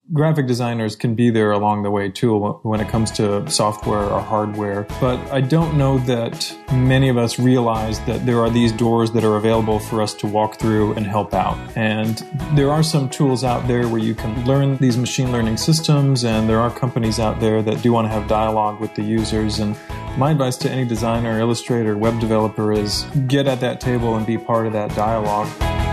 graphic designers can be there along the way too when it comes to software or hardware. But I don't know that many of us realize that there are these doors that are available for us to walk through and help out. And there are some tools out there where you can learn these machine learning systems, and there are companies out there that do want to have dialogue with the users. And my advice to any designer, illustrator, web developer is get at that table and be part of that dialogue.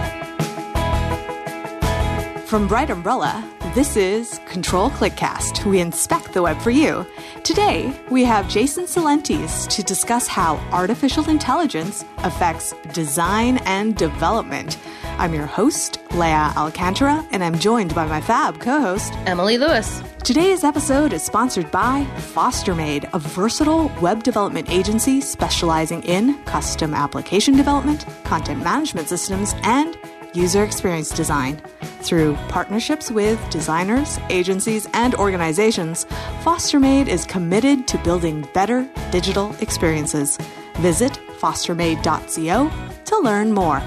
From Bright Umbrella, this is Control ClickCast. We inspect the web for you. Today, we have Jason Celentes to discuss how artificial intelligence affects design and development. I'm your host, Leah Alcantara, and I'm joined by my fab co-host, Emily Lewis. Today's episode is sponsored by FosterMade, a versatile web development agency specializing in custom application development, content management systems, and user experience design. Through partnerships with designers, agencies, and organizations, FosterMade is committed to building better digital experiences. Visit fostermade.co to learn more.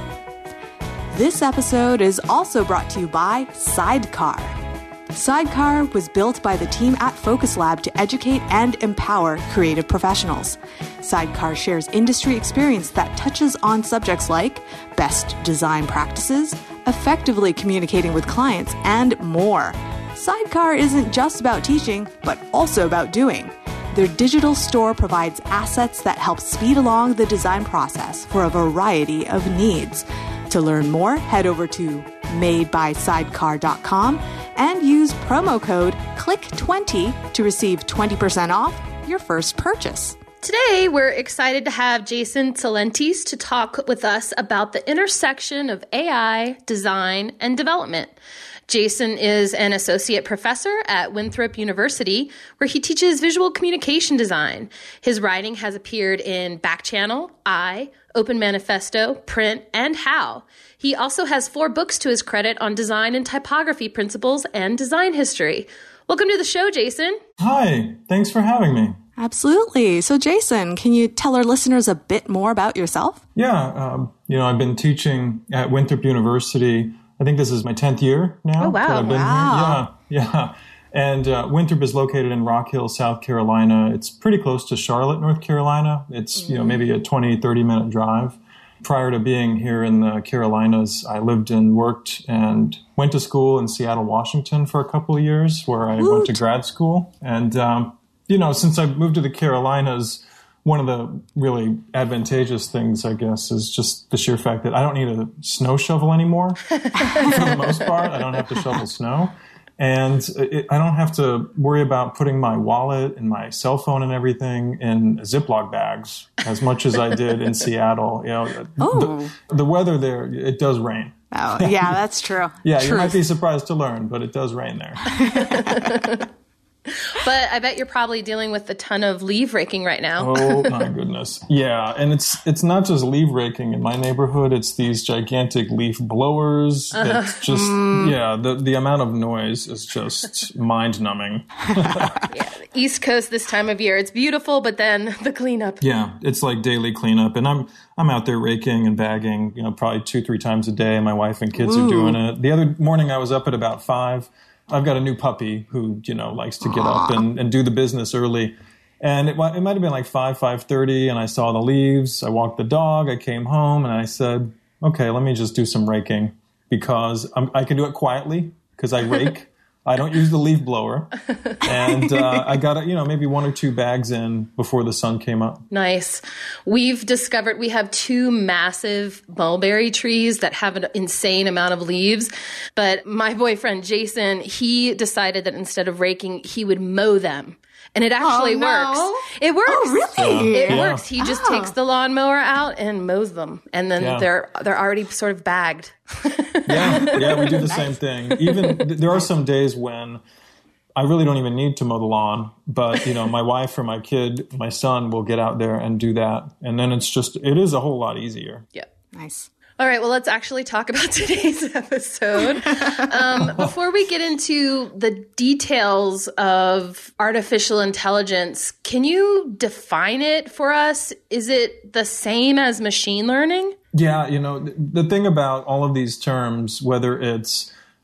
This episode is also brought to you by Sidecar. Sidecar was built by the team at Focus Lab to educate and empower creative professionals. Sidecar shares industry experience that touches on subjects like best design practices, effectively communicating with clients, and more. Sidecar isn't just about teaching, but also about doing. Their digital store provides assets that help speed along the design process for a variety of needs. To learn more, head over to madebysidecar.com and use promo code CLICK20 to receive 20% off your first purchase. Today, we're excited to have Jason Celentes to talk with us about the intersection of AI, design, and development. Jason is an associate professor at Winthrop University, where he teaches visual communication design. His writing has appeared in Backchannel, Open Manifesto, Print, and How. He also has 4 books to his credit on design and typography principles and design history. Welcome to the show, Jason. Hi, thanks for having me. Absolutely. So, Jason, can you tell our listeners a bit more about yourself? Yeah, I've been teaching at Winthrop University. I think this is my 10th year now. Oh, wow. That I've been here. Yeah. And Winthrop is located in Rock Hill, South Carolina. It's pretty close to Charlotte, North Carolina. It's, maybe a 20, 30-minute drive. Prior to being here in the Carolinas, I lived and worked and went to school in Seattle, Washington for a couple of years, where I went to grad school. And, since I moved to the Carolinas, one of the really advantageous things, I guess, is just the sheer fact that I don't need a snow shovel anymore. For the most part, I don't have to shovel snow. And I don't have to worry about putting my wallet and my cell phone and everything in Ziploc bags as much as I did in Seattle. The weather there, it does rain. Oh, yeah, that's true. Yeah, you might be surprised to learn, but it does rain there. But I bet you're probably dealing with a ton of leaf raking right now. Oh, my goodness. Yeah, and it's not just leaf raking in my neighborhood. It's these gigantic leaf blowers. That's just, the amount of noise is just mind-numbing. Yeah, the East Coast this time of year, it's beautiful, but then the cleanup. Yeah, it's like daily cleanup. And I'm out there raking and bagging, probably 2-3 times a day. My wife and kids are doing it. The other morning I was up at about 5. I've got a new puppy who, likes to get up and do the business early. And it might have been like 5:30, and I saw the leaves. I walked the dog. I came home, and I said, okay, let me just do some raking because I can do it quietly because I rake. I don't use the leaf blower. And I got maybe 1 or 2 bags in before the sun came up. Nice. We've discovered we have 2 massive mulberry trees that have an insane amount of leaves. But my boyfriend, Jason, he decided that instead of raking, he would mow them. And it actually works. It works. Oh, really? It works. He just takes the lawnmower out and mows them. And then they're already sort of bagged. Yeah, we do the same thing. Even there are some days when I really don't even need to mow the lawn, but my wife or my kid, my son will get out there and do that. And then it is a whole lot easier. Yeah. Nice. All right, well, let's actually talk about today's episode. Before we get into the details of artificial intelligence, can you define it for us? Is it the same as machine learning? Yeah, the thing about all of these terms, whether it's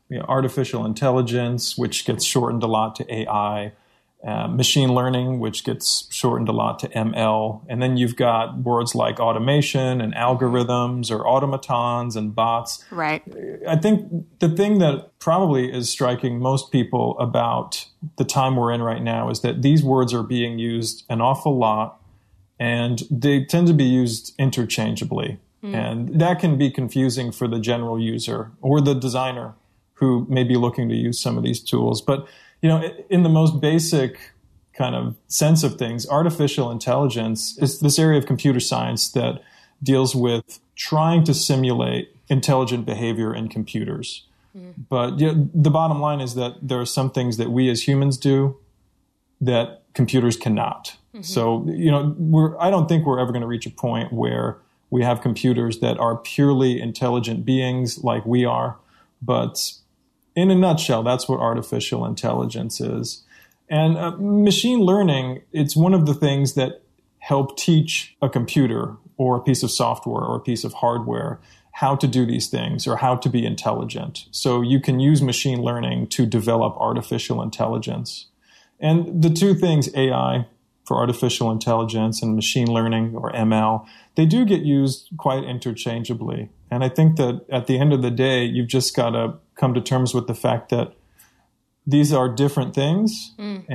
artificial intelligence, which gets shortened a lot to AI, machine learning, which gets shortened a lot to ML. And then you've got words like automation and algorithms or automatons and bots. Right. I think the thing that probably is striking most people about the time we're in right now is that these words are being used an awful lot, and they tend to be used interchangeably. And that can be confusing for the general user or the designer who may be looking to use some of these tools. But, in the most basic kind of sense of things, artificial intelligence is this area of computer science that deals with trying to simulate intelligent behavior in computers. But the bottom line is that there are some things that we as humans do that computers cannot. So, I don't think we're ever going to reach a point where we have computers that are purely intelligent beings like we are. But in a nutshell, that's what artificial intelligence is. And machine learning, it's one of the things that help teach a computer or a piece of software or a piece of hardware how to do these things or how to be intelligent. So you can use machine learning to develop artificial intelligence. And the two things, AI for artificial intelligence and machine learning or ML, they do get used quite interchangeably. And I think that at the end of the day, you've just got to come to terms with the fact that these are different things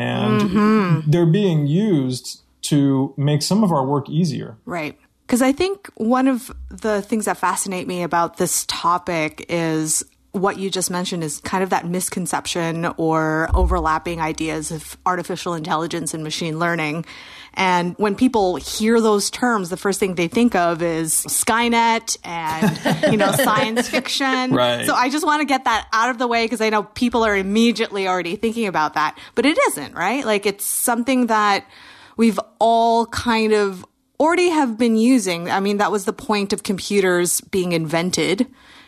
and they're being used to make some of our work easier. Right. Because I think one of the things that fascinate me about this topic is what you just mentioned is kind of that misconception or overlapping ideas of artificial intelligence and machine learning. And when people hear those terms, the first thing they think of is Skynet and, science fiction. Right. So I just want to get that out of the way because I know people are immediately already thinking about that. But it isn't, right? Like it's something that we've all kind of already have been using. I mean, that was the point of computers being invented,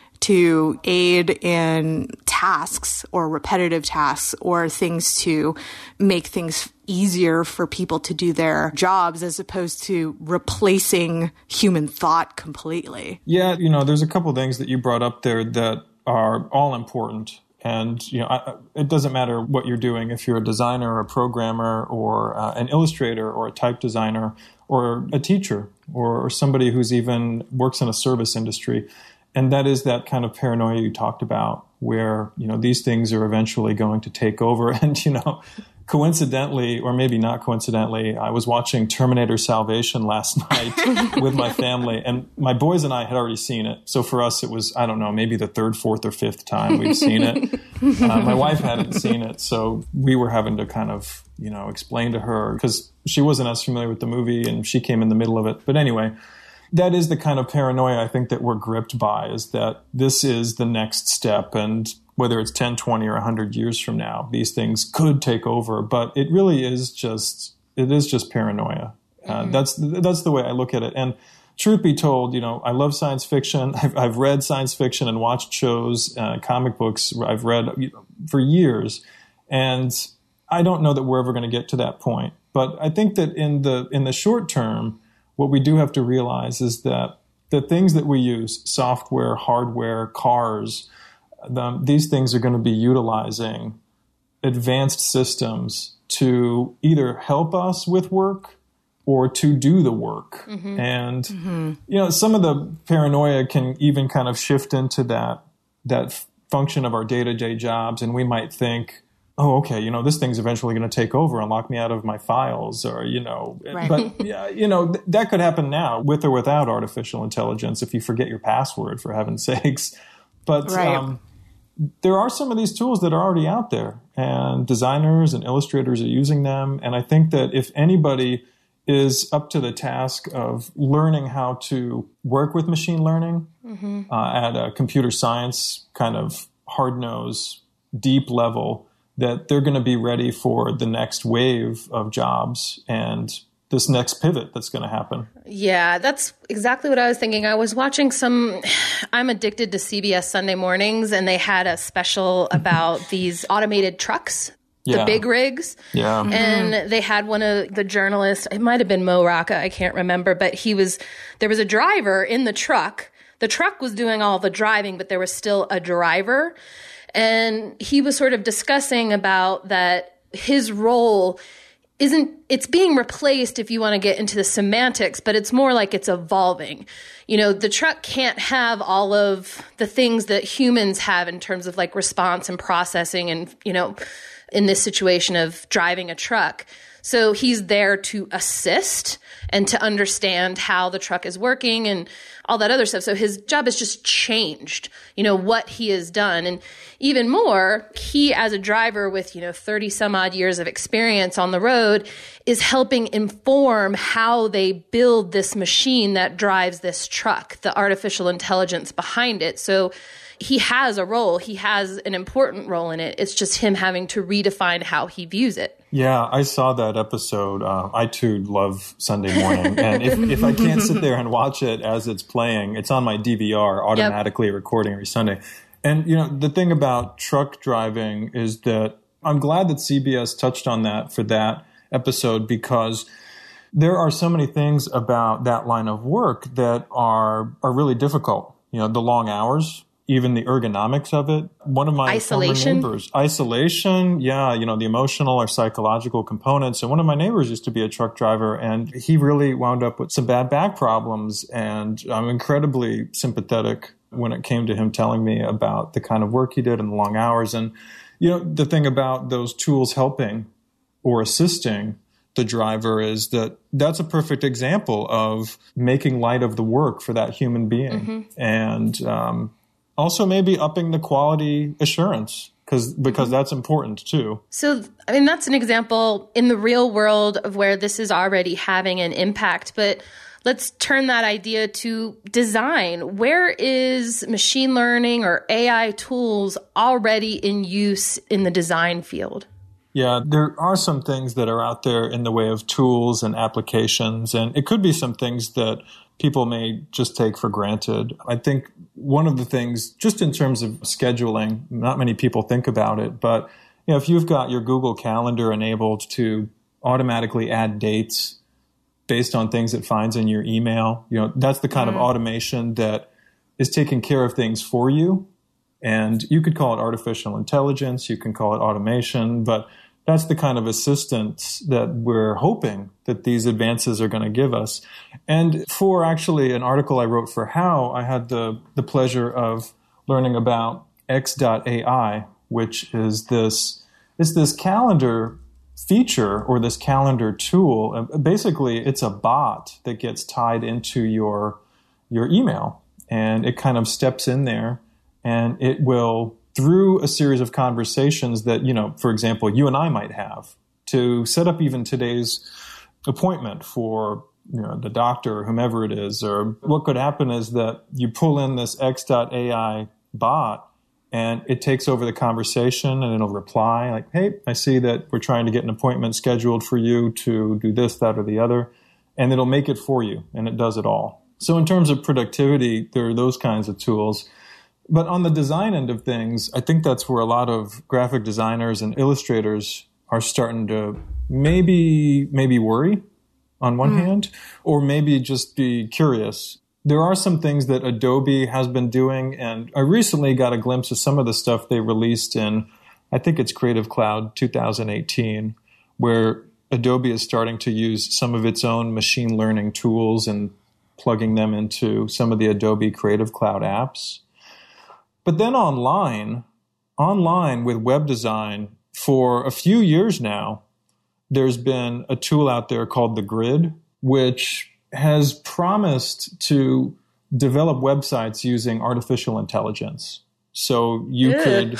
to aid in tasks or repetitive tasks or things to make things easier for people to do their jobs as opposed to replacing human thought completely. Yeah, there's a couple of things that you brought up there that are all important. And, it doesn't matter what you're doing, if you're a designer or a programmer or an illustrator or a type designer or a teacher or somebody who's even works in a service industry. And that is that kind of paranoia you talked about where, these things are eventually going to take over. And, coincidentally, or maybe not coincidentally, I was watching Terminator Salvation last night with my family, and my boys and I had already seen it. So for us, it was, I don't know, maybe the third, fourth, or fifth time we've seen it. My wife hadn't seen it, so we were having to kind of, explain to her because she wasn't as familiar with the movie, and she came in the middle of it. But anyway, that is the kind of paranoia I think that we're gripped by, is that this is the next step. And whether it's 10, 20, or 100 years from now, these things could take over. But it really is just paranoia. That's the way I look at it. And truth be told, I love science fiction. I've read science fiction and watched shows, comic books I've read for years. And I don't know that we're ever going to get to that point. But I think that in the short term, what we do have to realize is that the things that we use, software, hardware, cars, these things are going to be utilizing advanced systems to either help us with work or to do the work. And, some of the paranoia can even kind of shift into that function of our day-to-day jobs. And we might think, oh, okay, this thing's eventually going to take over and lock me out of my files or, Right. But, that could happen now with or without artificial intelligence if you forget your password, for heaven's sakes. But right. There are some of these tools that are already out there, and designers and illustrators are using them. And I think that if anybody is up to the task of learning how to work with machine learning at a computer science kind of hard-nosed, deep level, that they're going to be ready for the next wave of jobs and this next pivot that's going to happen. Yeah, that's exactly what I was thinking. I was watching I'm addicted to CBS Sunday mornings, and they had a special about these automated trucks, the big rigs. Yeah. And they had one of the journalists, it might have been Mo Rocca, I can't remember, but there was a driver in the truck. The truck was doing all the driving, but there was still a driver. And he was sort of discussing about that his role it's being replaced if you want to get into the semantics, but it's more like it's evolving. The truck can't have all of the things that humans have in terms of like response and processing and, in this situation of driving a truck. So he's there to assist and to understand how the truck is working and all that other stuff. So his job has just changed, what he has done. And even more, he as a driver with, 30 some odd years of experience on the road is helping inform how they build this machine that drives this truck, the artificial intelligence behind it. So he has a role. He has an important role in it. It's just him having to redefine how he views it. Yeah, I saw that episode. I, too, love Sunday morning. And if I can't sit there and watch it as it's playing, it's on my DVR, automatically recording every Sunday. And, the thing about truck driving is that I'm glad that CBS touched on that for that episode, because there are so many things about that line of work that are really difficult. The long hours, even the ergonomics of it. One of my former neighbors, isolation, the emotional or psychological components. And one of my neighbors used to be a truck driver, and he really wound up with some bad back problems. And I'm incredibly sympathetic when it came to him telling me about the kind of work he did and the long hours. And, the thing about those tools helping or assisting the driver is that that's a perfect example of making light of the work for that human being. Mm-hmm. And, also, maybe upping the quality assurance because that's important too. So, that's an example in the real world of where this is already having an impact. But let's turn that idea to design. Where is machine learning or AI tools already in use in the design field? Yeah, there are some things that are out there in the way of tools and applications, and it could be some things that people may just take for granted. I think one of the things, just in terms of scheduling, not many people think about it, but if you've got your Google Calendar enabled to automatically add dates based on things it finds in your email, that's the kind of automation that is taking care of things for you. And you could call it artificial intelligence, you can call it automation, but that's the kind of assistance that we're hoping that these advances are going to give us. And for actually an article I wrote for How, I had the pleasure of learning about X.AI, which is this calendar feature or this calendar tool. Basically, it's a bot that gets tied into your email, and it kind of steps in there, and it will, through a series of conversations that, for example, you and I might have to set up even today's appointment for, the doctor or whomever it is, or what could happen is that you pull in this X.AI bot and it takes over the conversation and it'll reply like, hey, I see that we're trying to get an appointment scheduled for you to do this, that, or the other. And it'll make it for you, and it does it all. So in terms of productivity, there are those kinds of tools. But on the design end of things, I think that's where a lot of graphic designers and illustrators are starting to maybe worry on one hand, or maybe just be curious. There are some things that Adobe has been doing, and I recently got a glimpse of some of the stuff they released in, I think it's Creative Cloud 2018, where Adobe is starting to use some of its own machine learning tools and plugging them into some of the Adobe Creative Cloud apps. But then online with web design, for a few years now, there's been a tool out there called The Grid, which has promised to develop websites using artificial intelligence. So you could,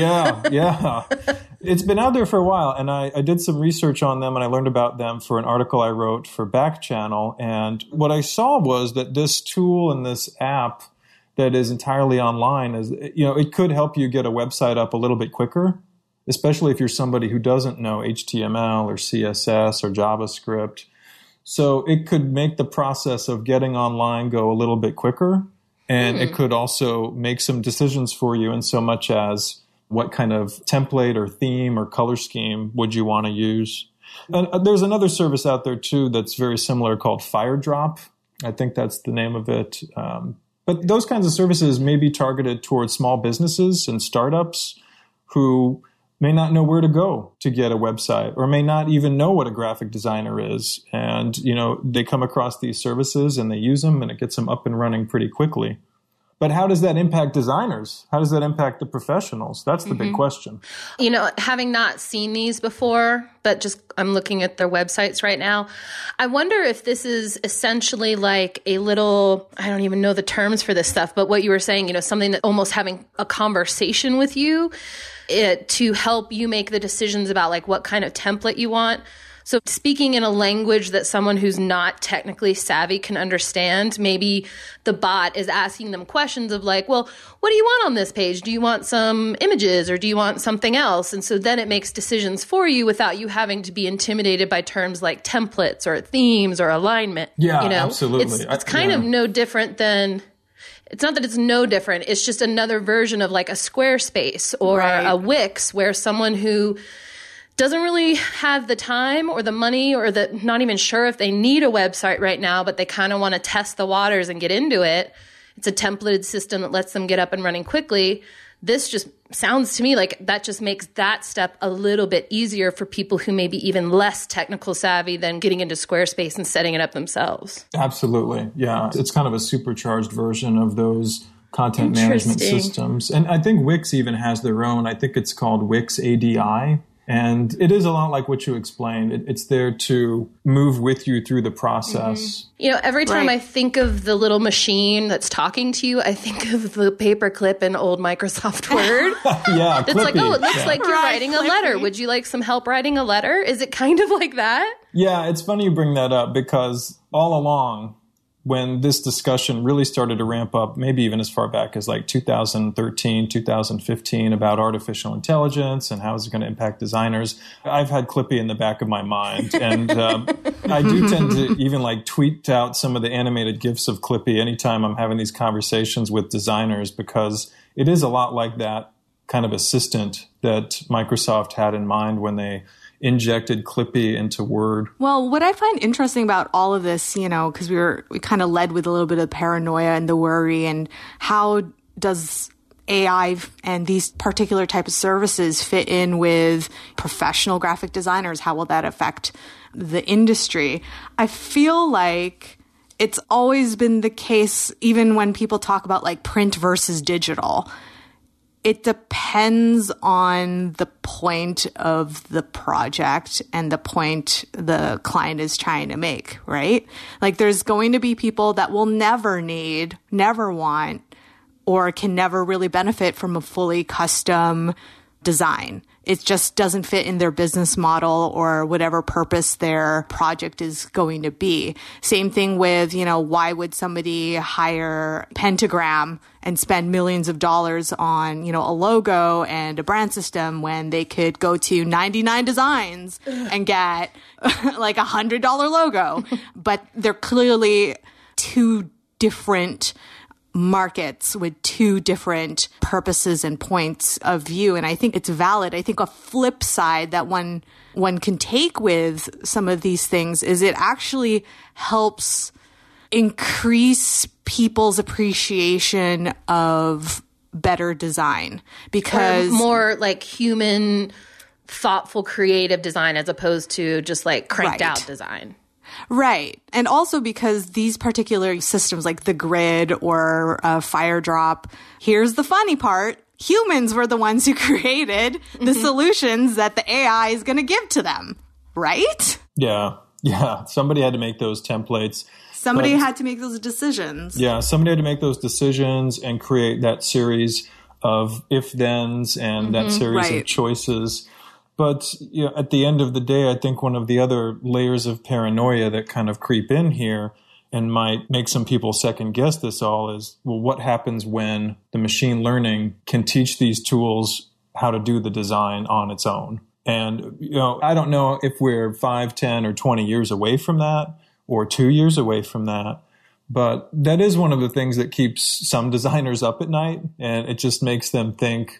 yeah. It's been out there for a while, and I did some research on them, and I learned about them for an article I wrote for Back Channel. And what I saw was that this tool and this app that is entirely online is, it could help you get a website up a little bit quicker, especially if you're somebody who doesn't know HTML or CSS or JavaScript. So it could make the process of getting online go a little bit quicker. And it could also make some decisions for you in so much as what kind of template or theme or color scheme would you want to use. And there's another service out there, too, that's very similar called FireDrop. I think that's the name of it. But those kinds of services may be targeted towards small businesses and startups who may not know where to go to get a website, or may not even know what a graphic designer is. And, they come across these services and they use them, and it gets them up and running pretty quickly. But how does that impact designers? How does that impact the professionals? That's the big question. Having not seen these before, but I'm looking at their websites right now. I wonder if this is essentially like a little, I don't even know the terms for this stuff, but what you were saying, something that almost having a conversation with you to help you make the decisions about like what kind of template you want. So speaking in a language that someone who's not technically savvy can understand, maybe the bot is asking them questions of like, well, what do you want on this page? Do you want some images or do you want something else? And so then it makes decisions for you without you having to be intimidated by terms like templates or themes or alignment. Yeah, absolutely. It's kind of no different than... It's not that it's no different. It's just another version of like a Squarespace or a Wix, where someone who doesn't really have the time or the money or not even sure if they need a website right now, but they kind of want to test the waters and get into it. It's a templated system that lets them get up and running quickly. This just sounds to me like that just makes that step a little bit easier for people who may be even less technical savvy than getting into Squarespace and setting it up themselves. Absolutely. Yeah. It's kind of a supercharged version of those content management systems. And I think Wix even has their own. I think it's called Wix ADI. And it is a lot like what you explained. It's there to move with you through the process. Every time I think of the little machine that's talking to you, I think of the paperclip in old Microsoft Word. Yeah, it's like, it looks like you're writing a letter. Would you like some help writing a letter? Is it kind of like that? Yeah, it's funny you bring that up, because all along, when this discussion really started to ramp up, maybe even as far back as like 2013, 2015, about artificial intelligence and how is it going to impact designers, I've had Clippy in the back of my mind. And I do tend to even like tweet out some of the animated GIFs of Clippy anytime I'm having these conversations with designers, because it is a lot like that kind of assistant that Microsoft had in mind when they injected Clippy into Word. Well, what I find interesting about all of this, because we kind of led with a little bit of paranoia and the worry, and how does AI and these particular type of services fit in with professional graphic designers? How will that affect the industry? I feel like it's always been the case, even when people talk about like print versus digital. It depends on the point of the project and the point the client is trying to make, right? Like there's going to be people that will never need, never want, or can never really benefit from a fully custom design. It just doesn't fit in their business model or whatever purpose their project is going to be. Same thing with, why would somebody hire Pentagram and spend millions of dollars on, a logo and a brand system when they could go to 99 Designs and get like $100 logo? But they're clearly two different markets with two different purposes and points of view. And I think it's valid. I think a flip side that one can take with some of these things is it actually helps increase people's appreciation of better design, because or more like human, thoughtful, creative design as opposed to just like cranked out design. Right. And also because these particular systems like the Grid or FireDrop, here's the funny part, humans were the ones who created the solutions that the AI is going to give to them, right? Yeah. Somebody had to make those templates. Somebody had to make those decisions. Yeah, somebody had to make those decisions and create that series of if-thens and that series of choices. But at the end of the day, I think one of the other layers of paranoia that kind of creep in here and might make some people second guess this all is, well, what happens when the machine learning can teach these tools how to do the design on its own? And, I don't know if we're 5, 10, or 20 years away from that or 2 years away from that. But that is one of the things that keeps some designers up at night. And it just makes them think,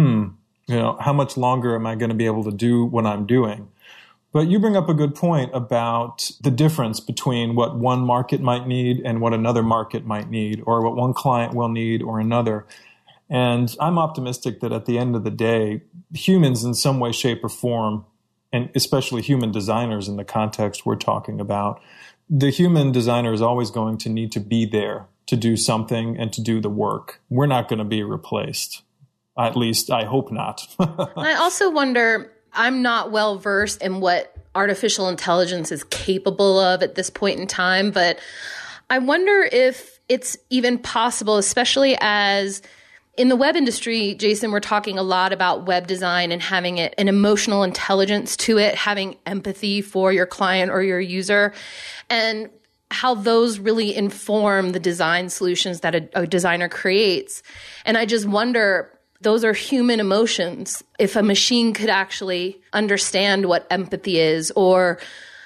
how much longer am I going to be able to do what I'm doing? But you bring up a good point about the difference between what one market might need and what another market might need, or what one client will need or another. And I'm optimistic that at the end of the day, humans in some way, shape, or form, and especially human designers in the context we're talking about, the human designer is always going to need to be there to do something and to do the work. We're not going to be replaced. At least I hope not. I also wonder, I'm not well versed in what artificial intelligence is capable of at this point in time, but I wonder if it's even possible, especially as in the web industry, Jason, we're talking a lot about web design and having an emotional intelligence to it, having empathy for your client or your user, and how those really inform the design solutions that a designer creates. And I just wonder, those are human emotions. If a machine could actually understand what empathy is, or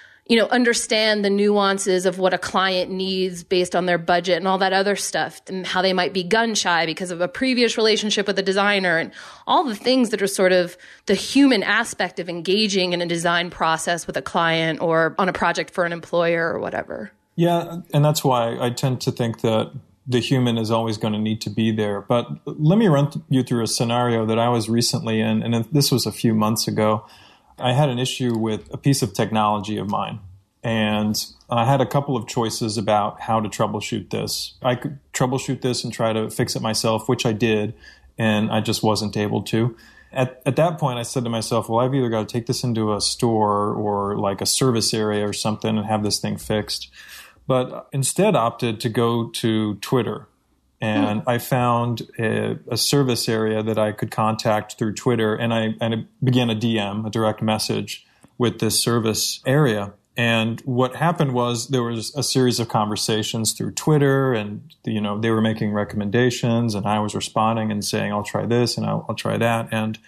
understand the nuances of what a client needs based on their budget and all that other stuff, and how they might be gun shy because of a previous relationship with a designer, and all the things that are sort of the human aspect of engaging in a design process with a client or on a project for an employer or whatever. Yeah, and that's why I tend to think that the human is always going to need to be there. But let me run you through a scenario that I was recently in, and this was a few months ago. I had an issue with a piece of technology of mine, and I had a couple of choices about how to troubleshoot this. I could troubleshoot this and try to fix it myself, which I did, and I just wasn't able to. At that point, I said to myself, well, I've either got to take this into a store or like a service area or something and have this thing fixed. But instead opted to go to Twitter. And I found a service area that I could contact through Twitter. And I began a DM, a direct message, with this service area. And what happened was there was a series of conversations through Twitter, and they were making recommendations, and I was responding and saying, I'll try this and I'll try that. And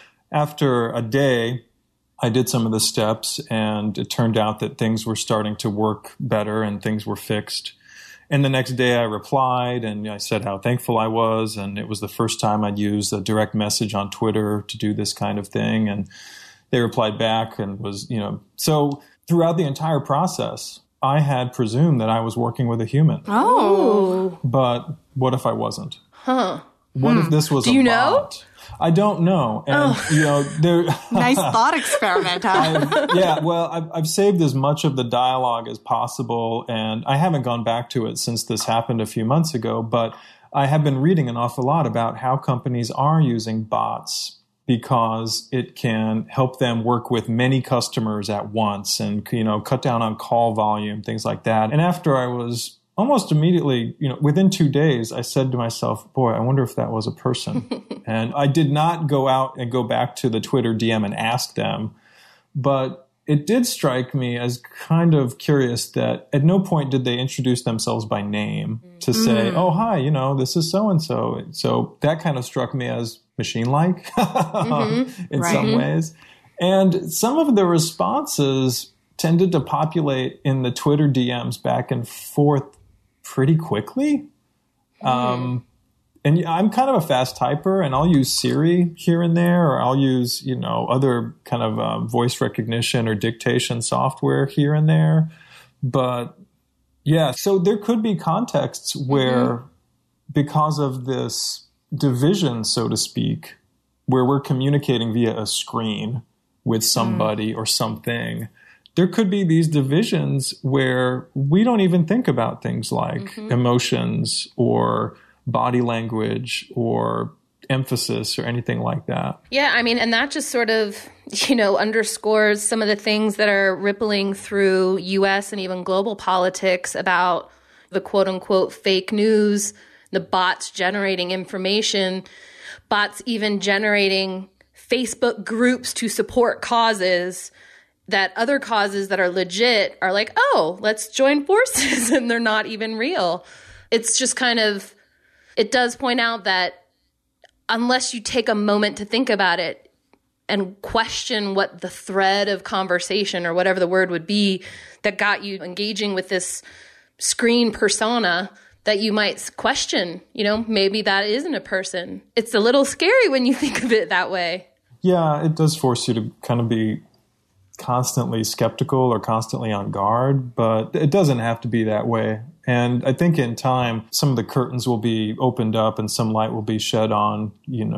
after a day, I did some of the steps, and it turned out that things were starting to work better and things were fixed. And the next day I replied and I said how thankful I was, and it was the first time I'd used a direct message on Twitter to do this kind of thing. And they replied back and was, so throughout the entire process, I had presumed that I was working with a human. Oh. But what if I wasn't? Huh. What if this was a bot? Do you know? I don't know. And, Nice thought experiment, huh? I've saved as much of the dialogue as possible, and I haven't gone back to it since this happened a few months ago, but I have been reading an awful lot about how companies are using bots because it can help them work with many customers at once and, cut down on call volume, things like that. And after I was almost immediately, within 2 days, I said to myself, boy, I wonder if that was a person. And I did not go out and go back to the Twitter DM and ask them, but it did strike me as kind of curious that at no point did they introduce themselves by name to say, oh, hi, this is so-and-so. So that kind of struck me as machine-like in some ways. And some of the responses tended to populate in the Twitter DMs back and forth pretty quickly. And I'm kind of a fast typer, and I'll use Siri here and there, or I'll use, other kind of voice recognition or dictation software here and there. But yeah, so there could be contexts where because of this division, so to speak, where we're communicating via a screen with somebody or something, there could be these divisions where we don't even think about things like emotions or body language or emphasis or anything like that. Yeah, I mean, and that just sort of, underscores some of the things that are rippling through U.S. and even global politics about the quote-unquote fake news, the bots generating information, bots even generating Facebook groups to support causes that other causes that are legit are like, oh, let's join forces, and they're not even real. It's just kind of, it does point out that unless you take a moment to think about it and question what the thread of conversation or whatever the word would be that got you engaging with this screen persona, that you might question, maybe that isn't a person. It's a little scary when you think of it that way. Yeah, it does force you to kind of be constantly skeptical or constantly on guard, but it doesn't have to be that way. And I think in time, some of the curtains will be opened up and some light will be shed on,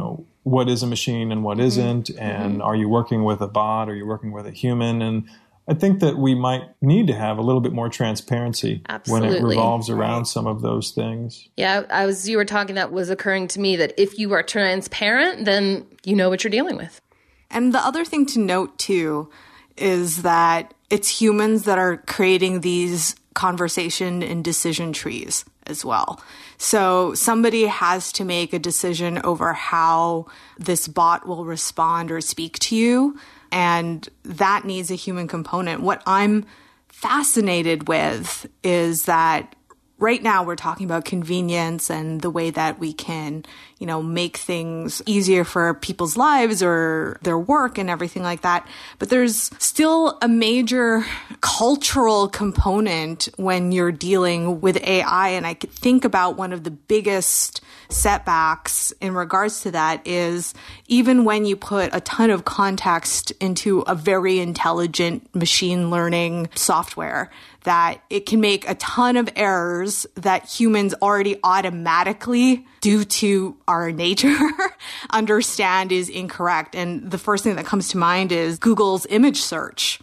what is a machine and what isn't, and are you working with a bot, are you working with a human? And I think that we might need to have a little bit more transparency when it revolves around some of those things. Yeah, as you were talking, that was occurring to me that if you are transparent, then you know what you're dealing with. And the other thing to note, too, is that it's humans that are creating these conversation and decision trees as well. So somebody has to make a decision over how this bot will respond or speak to you. And that needs a human component. What I'm fascinated with is that right now we're talking about convenience and the way that we can, make things easier for people's lives or their work and everything like that. But there's still a major cultural component when you're dealing with AI. And I could think about one of the biggest setbacks in regards to that is even when you put a ton of context into a very intelligent machine learning software, that it can make a ton of errors that humans already automatically, due to our nature, understand is incorrect. And the first thing that comes to mind is Google's image search.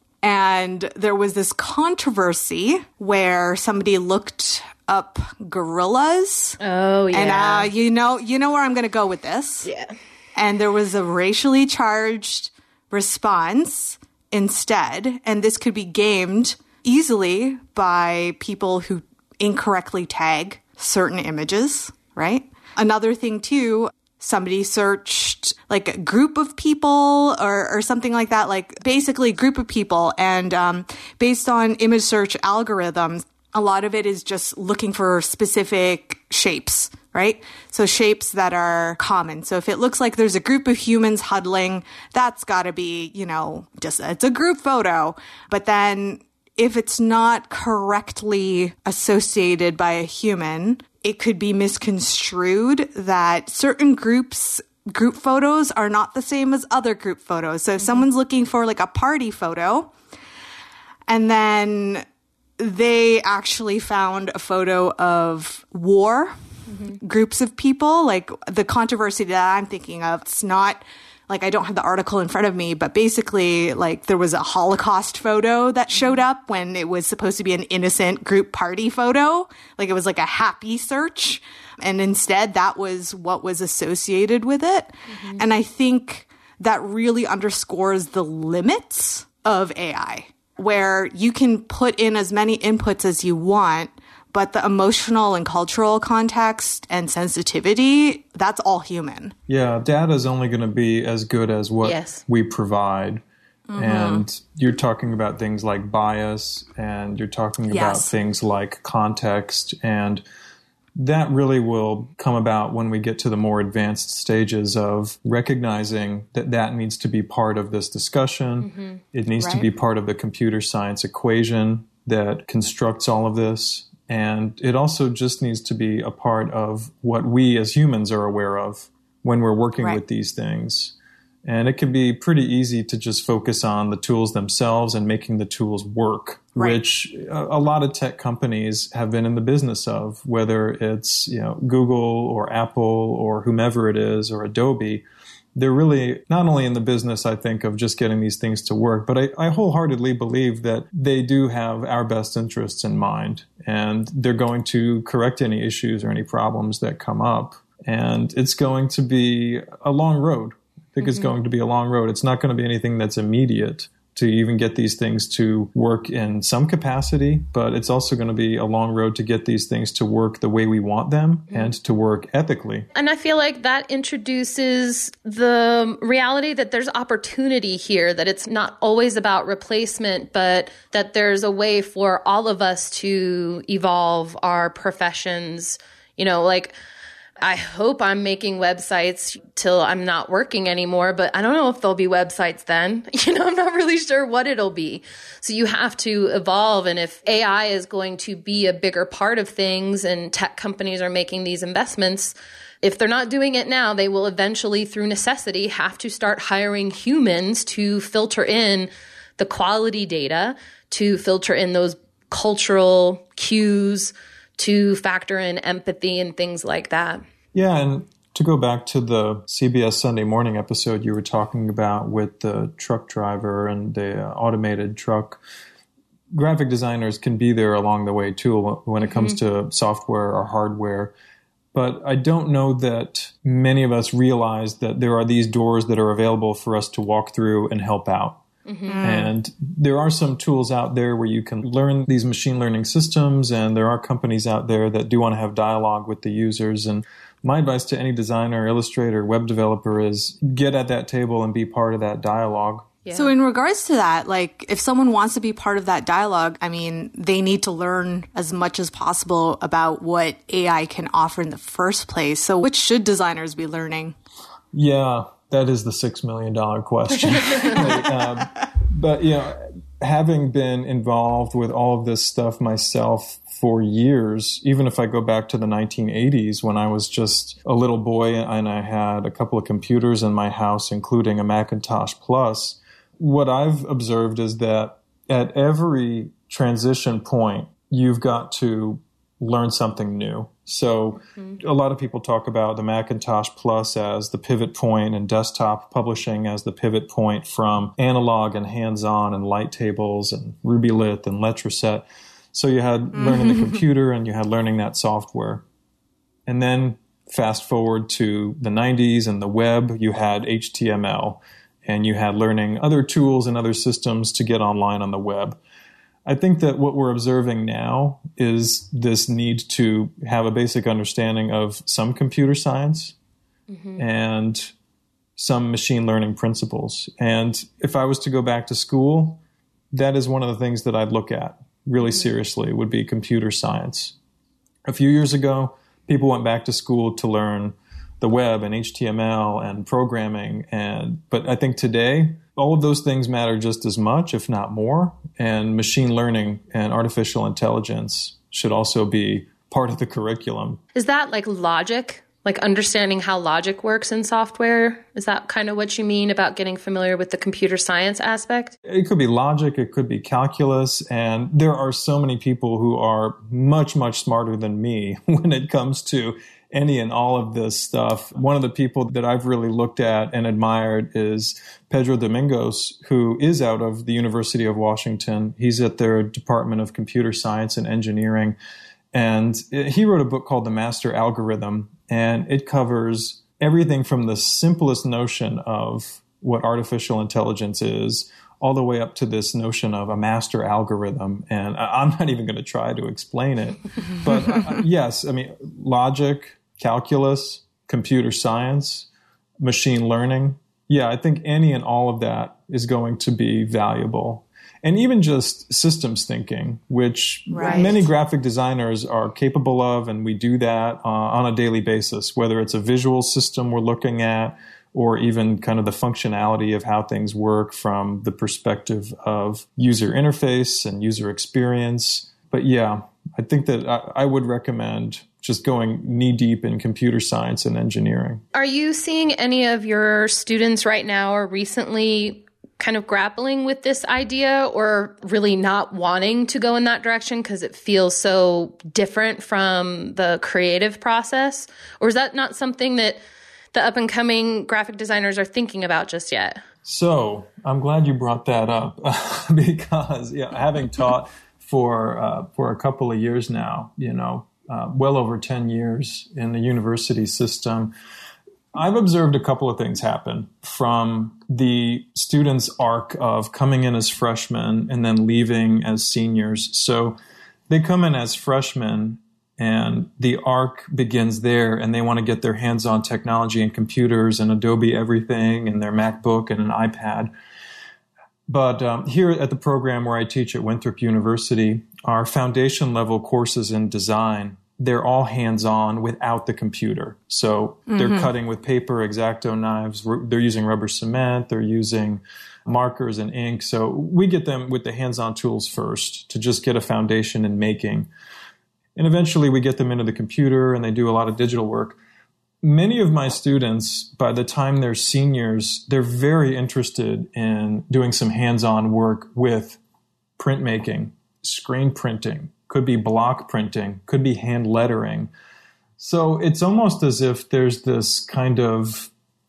And there was this controversy where somebody looked up gorillas. Oh, yeah. And you know where I'm going to go with this. Yeah. And there was a racially charged response instead. And this could be gamed easily by people who incorrectly tag certain images, right? Another thing too, somebody searched like a group of people or something like that, like basically a group of people. And based on image search algorithms, a lot of it is just looking for specific shapes, right? So shapes that are common. So if it looks like there's a group of humans huddling, that's got to be, it's a group photo. But then if it's not correctly associated by a human, it could be misconstrued that certain group photos are not the same as other group photos. So if someone's looking for like a party photo and then they actually found a photo of war, groups of people, like the controversy that I'm thinking of, it's not like, I don't have the article in front of me, but basically like there was a Holocaust photo that showed up when it was supposed to be an innocent group party photo. Like it was like a happy search. And instead that was what was associated with it. And I think that really underscores the limits of AI, where you can put in as many inputs as you want, but the emotional and cultural context and sensitivity, that's all human. Yeah, data is only going to be as good as what we provide. And you're talking about things like bias, and you're talking about things like context, and that really will come about when we get to the more advanced stages of recognizing that that needs to be part of this discussion. It needs to be part of the computer science equation that constructs all of this. And it also just needs to be a part of what we as humans are aware of when we're working with these things. And it can be pretty easy to just focus on the tools themselves and making the tools work, which a lot of tech companies have been in the business of, whether it's Google or Apple or whomever it is, or Adobe. They're really not only in the business, I think, of just getting these things to work, but I wholeheartedly believe that they do have our best interests in mind, and they're going to correct any issues or any problems that come up. And it's going to be a long road. I think it's going to be a long road. It's not going to be anything that's immediate to even get these things to work in some capacity, but it's also going to be a long road to get these things to work the way we want them and to work ethically. And I feel like that introduces the reality that there's opportunity here, that it's not always about replacement, but that there's a way for all of us to evolve our professions. I hope I'm making websites till I'm not working anymore, but I don't know if there'll be websites then. I'm not really sure what it'll be. So you have to evolve. And if AI is going to be a bigger part of things and tech companies are making these investments, if they're not doing it now, they will eventually, through necessity, have to start hiring humans to filter in the quality data to filter in those cultural cues, to factor in empathy and things like that. Yeah, and to go back to the CBS Sunday Morning episode you were talking about with the truck driver and the automated truck, graphic designers can be there along the way too when it comes to software or hardware. But I don't know that many of us realize that there are these doors that are available for us to walk through and help out. And there are some tools out there where you can learn these machine learning systems, and there are companies out there that do want to have dialogue with the users. And my advice to any designer, illustrator, web developer is get at that table and be part of that dialogue. Yeah. So in regards to that, like if someone wants to be part of that dialogue, I mean, they need to learn as much as possible about what AI can offer in the first place. So what should designers be learning? Yeah, that is the $6 million question. But, having been involved with all of this stuff myself for years, even if I go back to the 1980s when I was just a little boy and I had a couple of computers in my house, including a Macintosh Plus, what I've observed is that at every transition point, you've got to learn something new. So a lot of people talk about the Macintosh Plus as the pivot point and desktop publishing as the pivot point from analog and hands-on and light tables and RubyLit and Letraset. So you had learning the computer and you had learning that software. And then fast forward to the 90s and the web, you had HTML and you had learning other tools and other systems to get online on the web. I think that what we're observing now is this need to have a basic understanding of some computer science and some machine learning principles. And if I was to go back to school, that is one of the things that I'd look at really seriously would be computer science. A few years ago, people went back to school to learn the web and HTML and programming. But I think today, all of those things matter just as much, if not more. And machine learning and artificial intelligence should also be part of the curriculum. Is that like logic? Like understanding how logic works in software? Is that kind of what you mean about getting familiar with the computer science aspect? It could be logic. It could be calculus. And there are so many people who are much, much smarter than me when it comes to any and all of this stuff. One of the people that I've really looked at and admired is Pedro Domingos, who is out of the University of Washington. He's at their Department of Computer Science and Engineering. And he wrote a book called The Master Algorithm, and it covers everything from the simplest notion of what artificial intelligence is all the way up to this notion of a master algorithm. And I'm not even going to try to explain it. But yes, I mean, logic, calculus, computer science, machine learning. Yeah, I think any and all of that is going to be valuable. And even just systems thinking, which many graphic designers are capable of, and we do that on a daily basis, whether it's a visual system we're looking at or even kind of the functionality of how things work from the perspective of user interface and user experience. But yeah, I think that I would recommend just going knee-deep in computer science and engineering. Are you seeing any of your students right now or recently kind of grappling with this idea or really not wanting to go in that direction because it feels so different from the creative process? Or is that not something that the up-and-coming graphic designers are thinking about just yet? So I'm glad you brought that up because having taught for a couple of years now, well over 10 years in the university system, I've observed a couple of things happen from the students' arc of coming in as freshmen and then leaving as seniors. So they come in as freshmen and the arc begins there and they want to get their hands on technology and computers and Adobe everything and their MacBook and an iPad. But here at the program where I teach at Winthrop University, our foundation level courses in design, they're all hands-on without the computer. So they're cutting with paper, X-Acto knives. They're using rubber cement. They're using markers and ink. So we get them with the hands-on tools first to just get a foundation in making. And eventually we get them into the computer and they do a lot of digital work. many of my students, by the time they're seniors, they're very interested in doing some hands-on work with printmaking, screen printing, could be block printing, could be hand lettering. So it's almost as if there's this kind of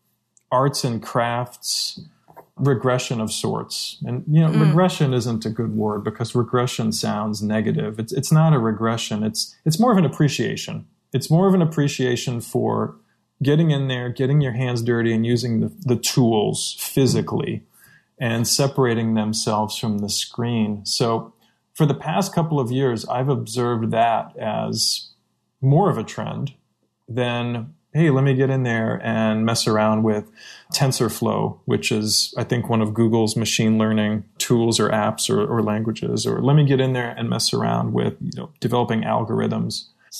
arts and crafts regression of sorts. And, regression isn't a good word because regression sounds negative. It's not a regression. It's more of an appreciation. It's more of an appreciation for getting in there, getting your hands dirty and using the tools physically and separating themselves from the screen. So for the past couple of years, I've observed that as more of a trend than, hey, let me get in there and mess around with TensorFlow, which is, I think, one of Google's machine learning tools or apps or languages, or let me get in there and mess around with developing algorithms.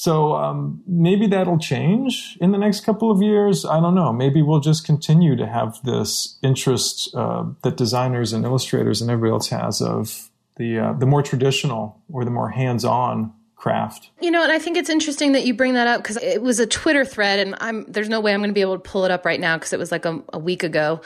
So maybe that'll change in the next couple of years. I don't know. Maybe we'll just continue to have this interest that designers and illustrators and everybody else has of the more traditional or the more hands-on craft. And I think it's interesting that you bring that up because it was a Twitter thread, and there's no way I'm going to be able to pull it up right now because it was like a week ago,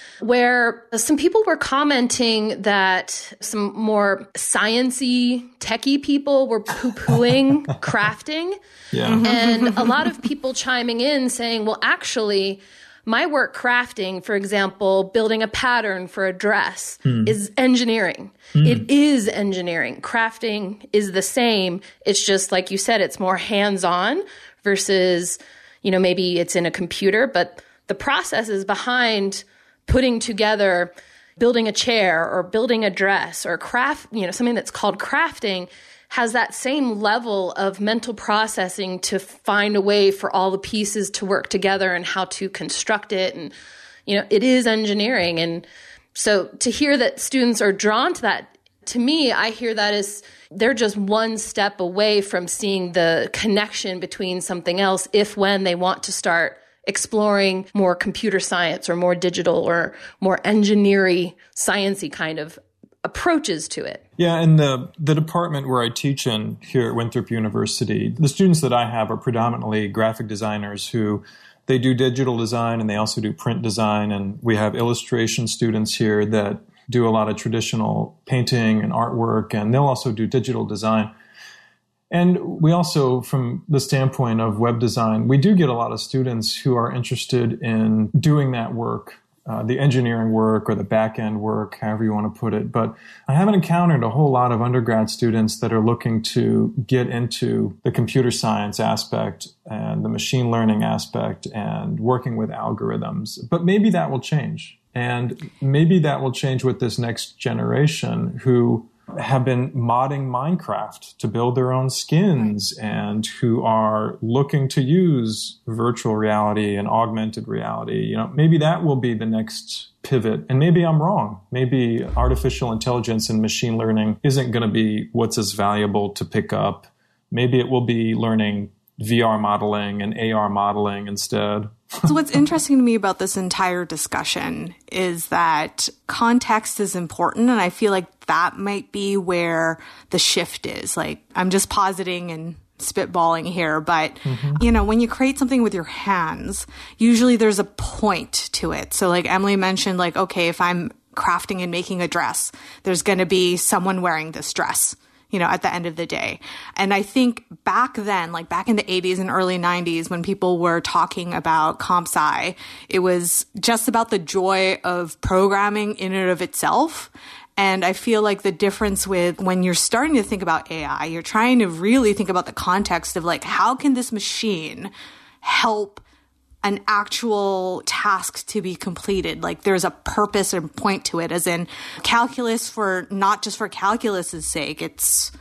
where some people were commenting that some more sciencey, techie people were poo-pooing crafting. Yeah. And a lot of people chiming in saying, well, actually, my work crafting, for example, building a pattern for a dress is engineering. It is engineering. Crafting is the same. It's just, like you said, it's more hands-on versus, maybe it's in a computer, but the processes behind putting together, building a chair or building a dress or craft, something that's called crafting has that same level of mental processing to find a way for all the pieces to work together and how to construct it. And, it is engineering. And so to hear that students are drawn to that, to me, I hear that as they're just one step away from seeing the connection between something else when they want to start exploring more computer science or more digital or more engineering, science-y kind of approaches to it. Yeah, and the department where I teach in here at Winthrop University, the students that I have are predominantly graphic designers who they do digital design and they also do print design. And we have illustration students here that do a lot of traditional painting and artwork, and they'll also do digital design. And we also, from the standpoint of web design, we do get a lot of students who are interested in doing that work, the engineering work or the back-end work, however you want to put it. But I haven't encountered a whole lot of undergrad students that are looking to get into the computer science aspect and the machine learning aspect and working with algorithms. But maybe that will change. And maybe that will change with this next generation who have been modding Minecraft to build their own skins and who are looking to use virtual reality and augmented reality. Maybe that will be the next pivot. And maybe I'm wrong. Maybe artificial intelligence and machine learning isn't going to be what's as valuable to pick up. Maybe it will be learning VR modeling and AR modeling instead. So what's interesting to me about this entire discussion is that context is important. And I feel like that might be where the shift is. Like, I'm just positing and spitballing here, but when you create something with your hands, usually there's a point to it. So like Emily mentioned, like, okay, if I'm crafting and making a dress, there's going to be someone wearing this dress, at the end of the day. And I think back then, like back in the 80s and early 90s, when people were talking about comp sci, it was just about the joy of programming in and of itself. And I feel like the difference with when you're starting to think about AI, you're trying to really think about the context of like, how can this machine help an actual task to be completed? Like there's a purpose and point to it, as in calculus for not just for calculus's sake. It's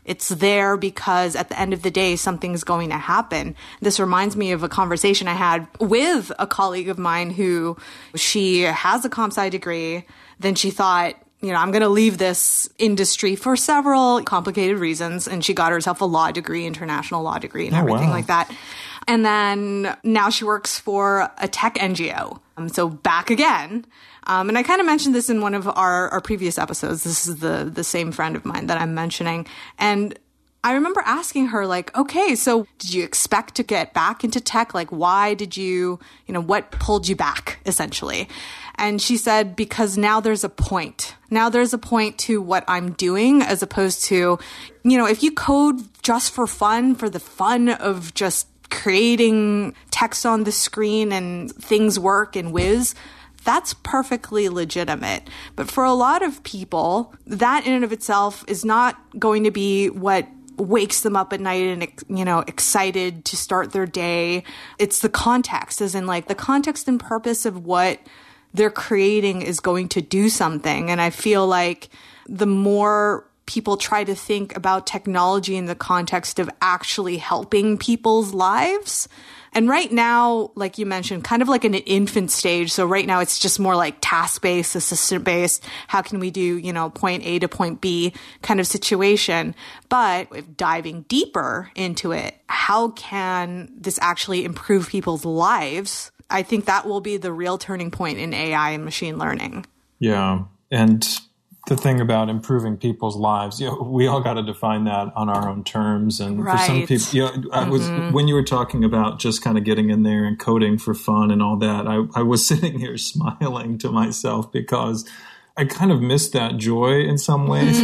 there because at the end of the day, something's going to happen. This reminds me of a conversation I had with a colleague of mine who she has a comp sci degree. Then she thought, I'm going to leave this industry for several complicated reasons. And she got herself a law degree, international law degree and everything like that. And then now she works for a tech NGO. So back again. And I kind of mentioned this in one of our previous episodes. This is the same friend of mine that I'm mentioning. And I remember asking her, like, okay, so did you expect to get back into tech? Like, why did you, what pulled you back, essentially? And she said, because now there's a point. Now there's a point to what I'm doing, as opposed to, if you code just for fun, for the fun of just creating text on the screen and things work and whiz, that's perfectly legitimate. But for a lot of people, that in and of itself is not going to be what wakes them up at night and, excited to start their day. It's the context, as in like the context and purpose of what they're creating is going to do something. And I feel like the more people try to think about technology in the context of actually helping people's lives. And right now, like you mentioned, kind of like in an infant stage. So right now it's just more like task-based, assistant-based. How can we do, point A to point B kind of situation? But if diving deeper into it, how can this actually improve people's lives? I think that will be the real turning point in AI and machine learning. Yeah. And the thing about improving people's lives, we all got to define that on our own terms. And for some people, I was, when you were talking about just kind of getting in there and coding for fun and all that, I was sitting here smiling to myself because I kind of missed that joy in some ways.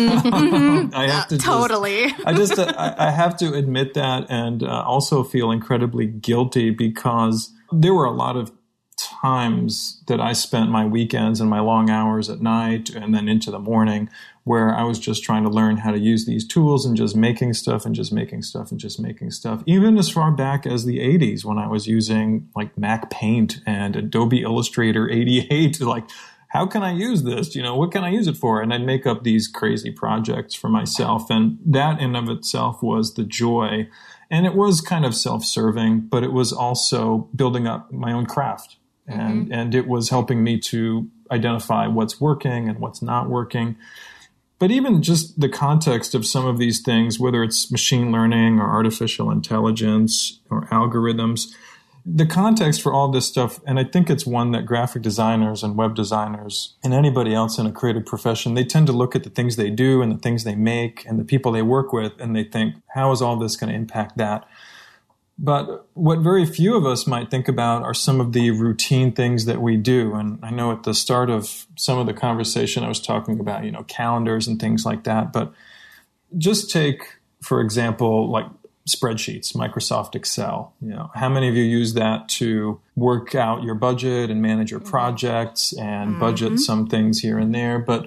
I have to totally. I have to admit that, and also feel incredibly guilty because there were a lot of times that I spent my weekends and my long hours at night and then into the morning where I was just trying to learn how to use these tools and just making stuff and just making stuff and just making stuff. Even as far back as the 80s when I was using like Mac Paint and Adobe Illustrator 88, like, how can I use this? What can I use it for? And I'd make up these crazy projects for myself. And that in of itself was the joy. And it was kind of self-serving, but it was also building up my own craft. And it was helping me to identify what's working and what's not working. But even just the context of some of these things, whether it's machine learning or artificial intelligence or algorithms, the context for all this stuff, and I think it's one that graphic designers and web designers and anybody else in a creative profession, they tend to look at the things they do and the things they make and the people they work with, and they think, how is all this going to impact that? But what very few of us might think about are some of the routine things that we do. And I know at the start of some of the conversation, I was talking about, calendars and things like that. But just take, for example, like spreadsheets, Microsoft Excel. How many of you use that to work out your budget and manage your projects and budget some things here and there? But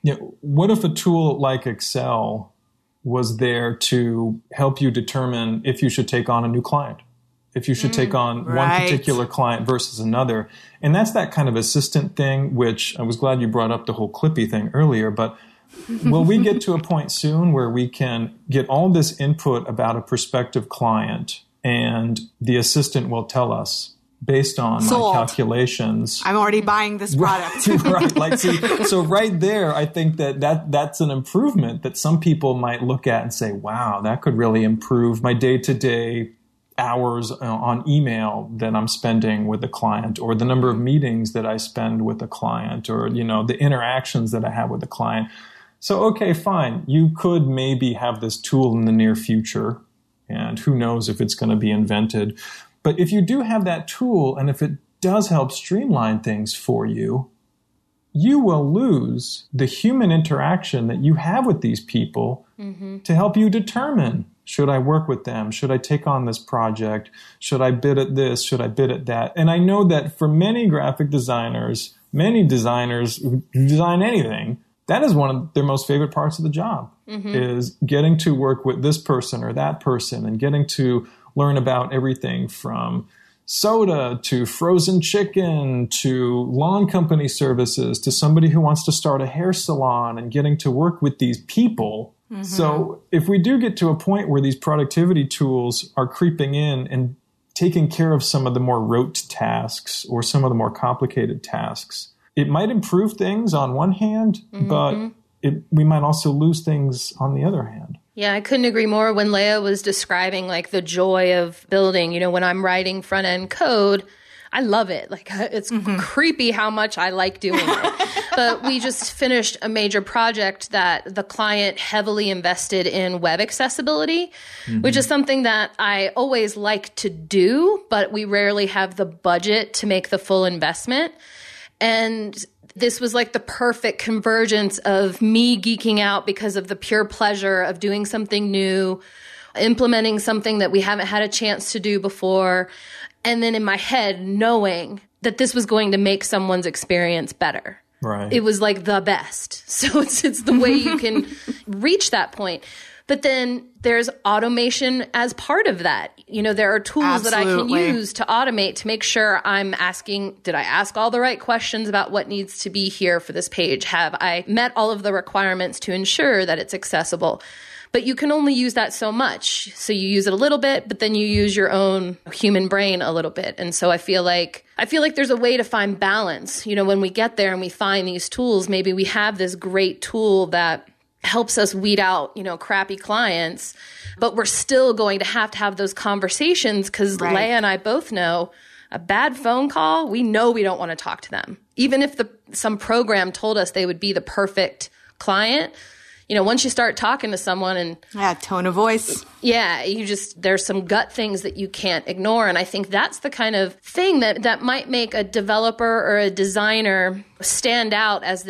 what if a tool like Excel was there to help you determine if you should take on a new client, if you should take on one particular client versus another? And that's that kind of assistant thing, which I was glad you brought up the whole Clippy thing earlier. But will we get to a point soon where we can get all this input about a prospective client and the assistant will tell us, based on my calculations, I'm already buying this product. Right. So right there, I think that's an improvement that some people might look at and say, wow, that could really improve my day-to-day hours on email that I'm spending with the client, or the number of meetings that I spend with the client, or, the interactions that I have with the client. So, okay, fine. You could maybe have this tool in the near future, and who knows if it's going to be invented. But if you do have that tool, and if it does help streamline things for you, you will lose the human interaction that you have with these people to help you determine, should I work with them? Should I take on this project? Should I bid at this? Should I bid at that? And I know that for many graphic designers, many designers who design anything, that is one of their most favorite parts of the job, is getting to work with this person or that person and getting to learn about everything from soda to frozen chicken to lawn company services to somebody who wants to start a hair salon, and getting to work with these people. So if we do get to a point where these productivity tools are creeping in and taking care of some of the more rote tasks or some of the more complicated tasks, it might improve things on one hand, but we might also lose things on the other hand. Yeah, I couldn't agree more when Leah was describing like the joy of building. When I'm writing front end code, I love it. Like it's creepy how much I like doing it. But we just finished a major project that the client heavily invested in web accessibility, which is something that I always like to do, but we rarely have the budget to make the full investment. And this was like the perfect convergence of me geeking out because of the pure pleasure of doing something new, implementing something that we haven't had a chance to do before, and then in my head knowing that this was going to make someone's experience better. Right. It was like the best. So it's the way you can reach that point. But then there's automation as part of that. You know, there are tools that I can use to automate to make sure I'm asking, did I ask all the right questions about what needs to be here for this page? Have I met all of the requirements to ensure that it's accessible? But you can only use that so much. So you use it a little bit, but then you use your own human brain a little bit. And so I feel like there's a way to find balance. You know, when we get there and we find these tools, maybe we have this great tool that helps us weed out, you know, crappy clients, but we're still going to have those conversations because Leia and I both know a bad phone call, we know we don't want to talk to them. Even if some program told us they would be the perfect client, you know, once you start talking to someone and tone of voice. Yeah, there's some gut things that you can't ignore. And I think that's the kind of thing that might make a developer or a designer stand out as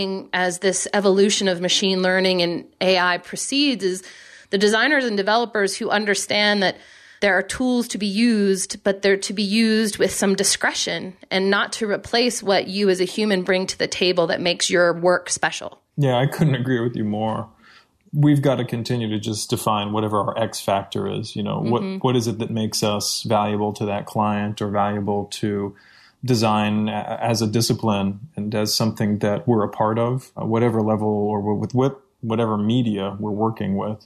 this evolution of machine learning and AI proceeds, is the designers and developers who understand that there are tools to be used, but they're to be used with some discretion and not to replace what you as a human bring to the table that makes your work special. Yeah, I couldn't agree with you more. We've got to continue to just define whatever our X factor is. You know, what is it that makes us valuable to that client or valuable to design as a discipline and as something that we're a part of, whatever level or with whatever media we're working with.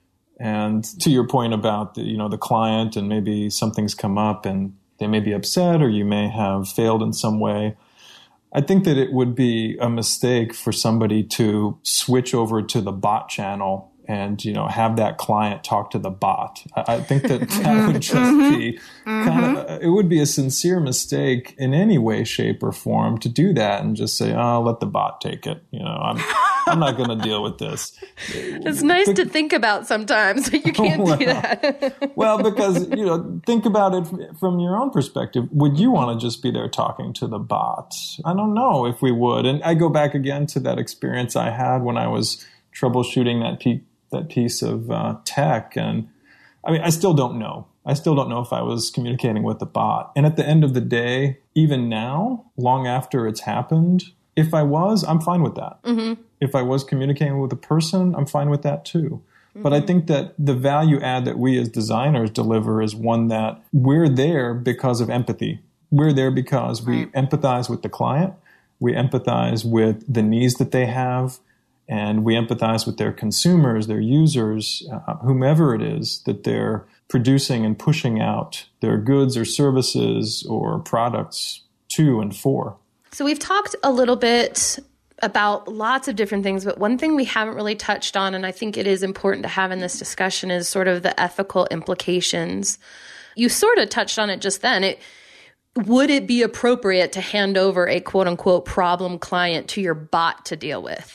And to your point about the client and maybe something's come up and they may be upset or you may have failed in some way. I think that it would be a mistake for somebody to switch over to the bot channel and, have that client talk to the bot. I think that would just be it would be a sincere mistake in any way, shape, or form to do that and just say, oh, let the bot take it. I'm not going to deal with this. It's nice to think about sometimes, but you can't do that. Well, because, think about it from your own perspective. Would you want to just be there talking to the bot? I don't know if we would. And I go back again to that experience I had when I was troubleshooting that piece of tech. And I mean, I still don't know. I still don't know if I was communicating with the bot. And at the end of the day, even now, long after it's happened, if I was, I'm fine with that. Mm-hmm. If I was communicating with a person, I'm fine with that too. Mm-hmm. But I think that the value add that we as designers deliver is one that we're there because of empathy. We're there because we empathize with the client. We empathize with the needs that they have. And we empathize with their consumers, their users, whomever it is that they're producing and pushing out their goods or services or products to and for. So we've talked a little bit about lots of different things, but one thing we haven't really touched on, and I think it is important to have in this discussion, is sort of the ethical implications. You sort of touched on it just then. Would it be appropriate to hand over a quote-unquote problem client to your bot to deal with?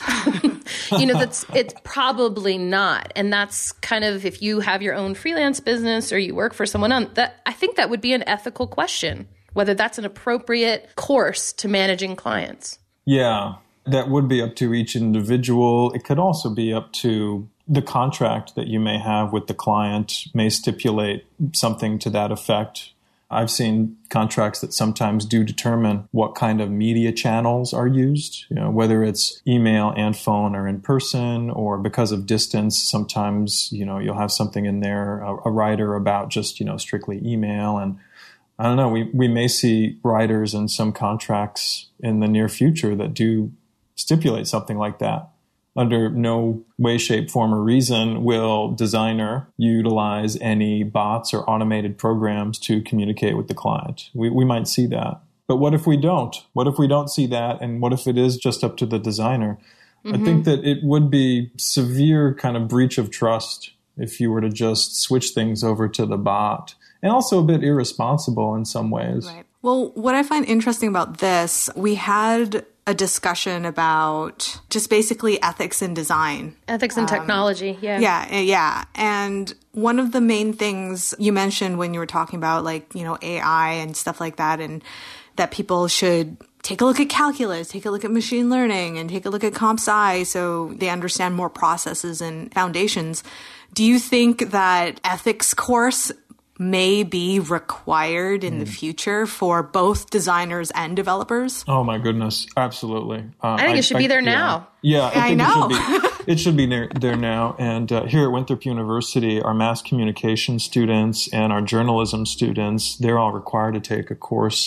It's probably not. And that's kind of, if you have your own freelance business or you work for someone else, I think that would be an ethical question, whether that's an appropriate course to managing clients. Yeah, that would be up to each individual. It could also be up to the contract that you may have with the client may stipulate something to that effect. I've seen contracts that sometimes do determine what kind of media channels are used, whether it's email and phone or in person, or because of distance, sometimes, you'll have something in there, a rider about just, strictly email. And I don't know, we may see riders in some contracts in the near future that do stipulate something like that. Under no way, shape, form, or reason will designer utilize any bots or automated programs to communicate with the client. We might see that. But what if we don't? What if we don't see that? And what if it is just up to the designer? Mm-hmm. I think that it would be severe kind of breach of trust if you were to just switch things over to the bot. And also a bit irresponsible in some ways. Right. Well, what I find interesting about this, we had a discussion about just basically ethics in design. Ethics and technology, yeah. Yeah. And one of the main things you mentioned when you were talking about like, AI and stuff like that, and that people should take a look at calculus, take a look at machine learning, and take a look at comp sci so they understand more processes and foundations. Do you think that ethics course may be required in the future for both designers and developers? Oh my goodness, absolutely. I think it should be there now. Yeah, I know. It should be there now. And here at Winthrop University, our mass communication students and our journalism students, they're all required to take a course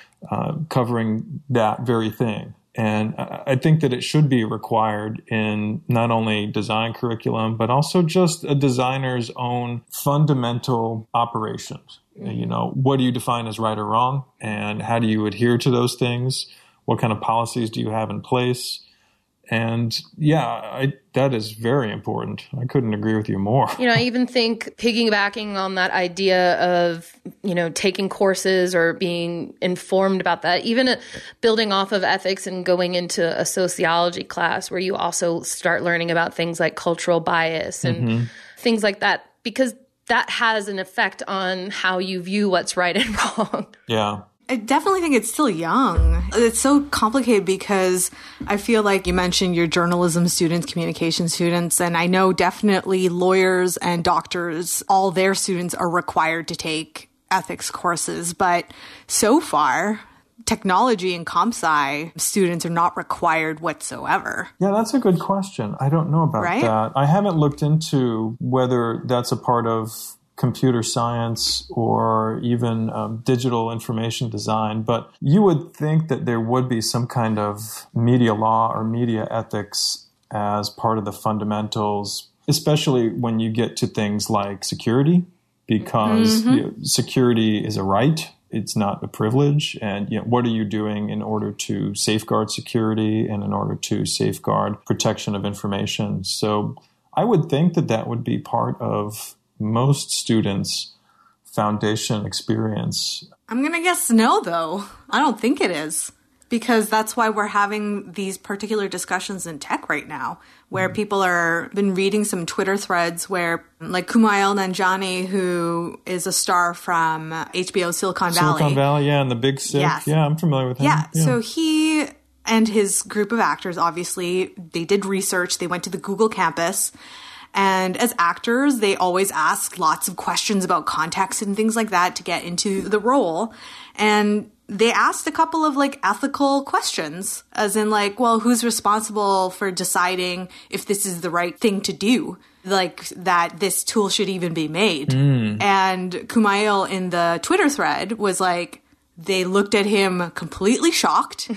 covering that very thing. And I think that it should be required in not only design curriculum, but also just a designer's own fundamental operations. What do you define as right or wrong? And how do you adhere to those things? What kind of policies do you have in place? And that is very important. I couldn't agree with you more. I even think piggybacking on that idea of, taking courses or being informed about that, even building off of ethics and going into a sociology class where you also start learning about things like cultural bias and things like that, because that has an effect on how you view what's right and wrong. Yeah. I definitely think it's still young. It's so complicated because I feel like you mentioned your journalism students, communication students, and I know definitely lawyers and doctors, all their students are required to take ethics courses. But so far, technology and comp sci students are not required whatsoever. Yeah, that's a good question. I don't know about that. I haven't looked into whether that's a part of computer science or even digital information design, but you would think that there would be some kind of media law or media ethics as part of the fundamentals, especially when you get to things like security, because security is a right. It's not a privilege. And what are you doing in order to safeguard security and in order to safeguard protection of information? So I would think that would be part of most students' foundation experience. I'm going to guess no, though. I don't think it is. Because that's why we're having these particular discussions in tech right now, where people are been reading some Twitter threads where, like Kumail Nanjiani, who is a star from HBO Silicon Valley. Silicon Valley, and The Big Sick. Yes. Yeah, I'm familiar with him. Yeah, so he and his group of actors, obviously, they did research. They went to the Google campus. And as actors, they always ask lots of questions about context and things like that to get into the role. And they asked a couple of ethical questions, as in who's responsible for deciding if this is the right thing to do? That this tool should even be made. And Kumail in the Twitter thread was they looked at him completely shocked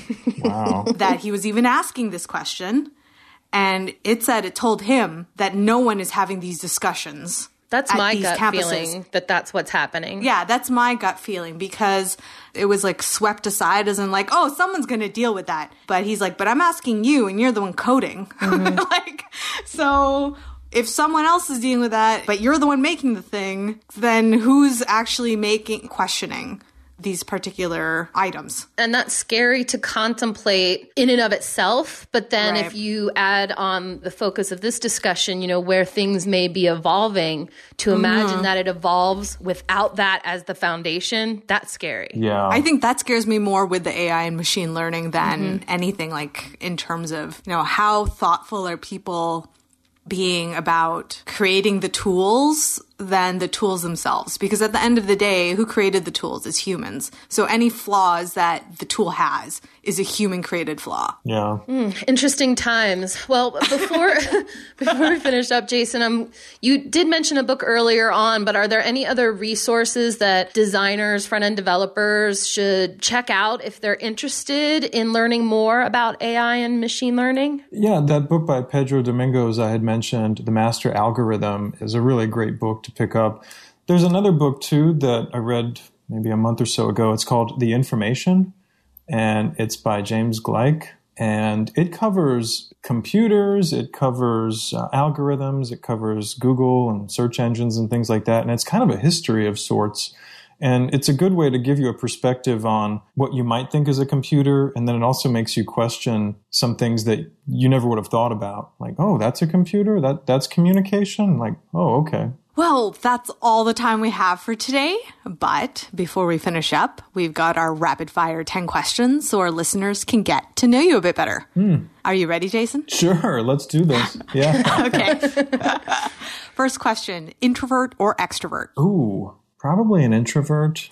that he was even asking this question. And it told him that no one is having these discussions. That's my gut feeling that that's what's happening. Yeah, that's my gut feeling because it was swept aside as in someone's going to deal with that. But he's but I'm asking you and you're the one coding. So if someone else is dealing with that, but you're the one making the thing, then who's actually questioning these particular items? And that's scary to contemplate in and of itself. But then if you add on the focus of this discussion, where things may be evolving, to imagine that it evolves without that as the foundation, that's scary. Yeah. I think that scares me more with the AI and machine learning than anything in terms of, how thoughtful are people being about creating the tools than the tools themselves. Because at the end of the day, who created the tools is humans. So any flaws that the tool has is a human-created flaw. Yeah. Interesting times. Well, before we finish up, Jason, you did mention a book earlier on, but are there any other resources that designers, front-end developers should check out if they're interested in learning more about AI and machine learning? Yeah, that book by Pedro Domingos I had mentioned, The Master Algorithm, is a really great book to pick up. There's another book, too, that I read maybe a month or so ago. It's called The Information, and it's by James Gleick. And it covers computers, it covers algorithms, it covers Google and search engines and things like that. And it's kind of a history of sorts. And it's a good way to give you a perspective on what you might think is a computer. And then it also makes you question some things that you never would have thought about. Like, oh, that's a computer? That's communication? Like, oh, okay. Well, that's all the time we have for today. But before we finish up, we've got our rapid fire 10 questions so our listeners can get to know you a bit better. Are you ready, Jason? Sure. Let's do this. Yeah. Okay. First question, introvert or extrovert? Ooh, probably an introvert.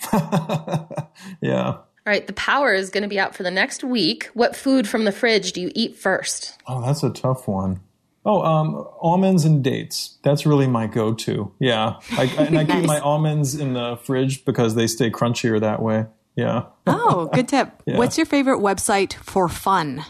Yeah. All right, the power is going to be out for the next week. What food from the fridge do you eat first? Oh, that's a tough one. Oh, almonds and dates. That's really my go-to. Yeah. I keep my almonds in the fridge because they stay crunchier that way. Yeah. Oh, good tip. Yeah. What's your favorite website for fun?